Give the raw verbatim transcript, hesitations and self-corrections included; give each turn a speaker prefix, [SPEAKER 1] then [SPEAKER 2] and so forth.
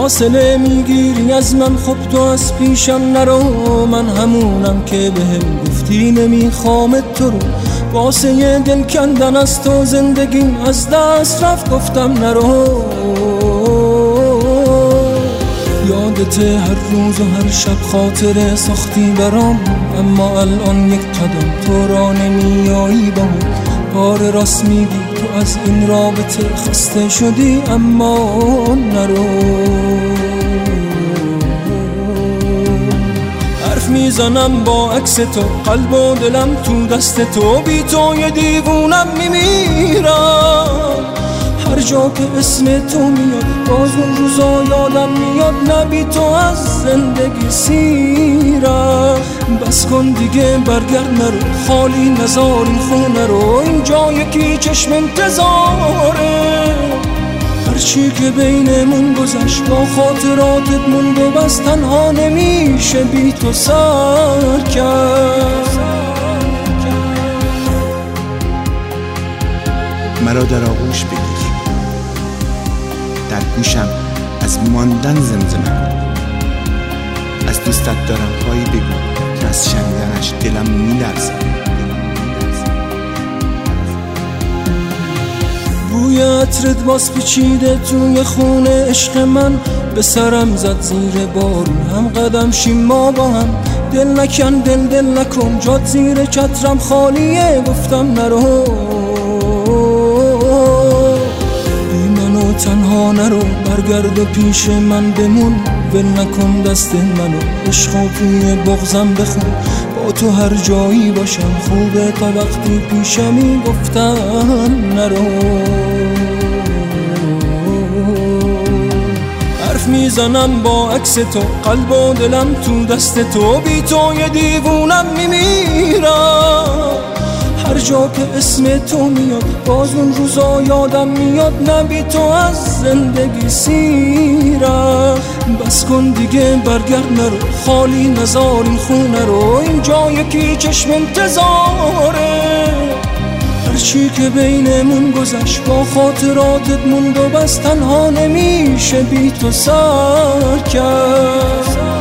[SPEAKER 1] فاصله میگیری از من، خب تو از پیشم نرو، من همونم که بهم گفتی نمیخوام تو رو. واسه یه دل کندن از تو زندگیم از دست رفت، گفتم نرو. یادت هر روز و هر شب خاطره ساختی برام، اما الان یک قدم تو را نمیایی با آره راست میگی، تو از این رابطه خسته شدی اما نرو. حرف میزنم با عکس تو، قلب و دلم تو دست تو، بی تو یه دیوونم میمیرم. هر جا که اسم تو میاد باز اون روزا یادم میاد، نه بی تو از زندگی سیرم. بس کن دیگه برگرد نرو، خالی نزار این خونه رو، اینجا یکی چشم انتظاره. هرچی که بینمون گذشت با خاطراتت موند و بس تنها نمیشه بی تو سر کرد.
[SPEAKER 2] مرا در آغوش بگیر، در گوشم از ماندن زمزمه کن، از دوستت دارم هایی بگو که از شنیدنش دلم میلرزه.
[SPEAKER 1] بوی عطرت باز پیچیده توی خونه عشق من، به سرم زد زیر بارون هم قدم شیم ما با هم. دل نکن دل دل نکن جات زیر چترم خالیه، گفتم نرو. تنها نرو برگرد و پیش من بمون، ول نکن دست منو، عشقا توی بغزم بخون، با تو هر جایی باشم خوبه تا وقتی پیشمی، گفتم نرو. حرف میزنم با عکس تو، قلب و دلم تو دست تو، بی تو یه دیوونم میمیرم. هر جا که اسم تو میاد باز اون روزا یادم میاد، نه بی تو از زندگی سیرم. بس کن دیگه برگرد نرو، خالی نزار این خونه رو، اینجا یکی چشم انتظاره. هرچی که بینمون گذشت با خاطراتت موند و بس تنها نمیشه بی تو سر کرد.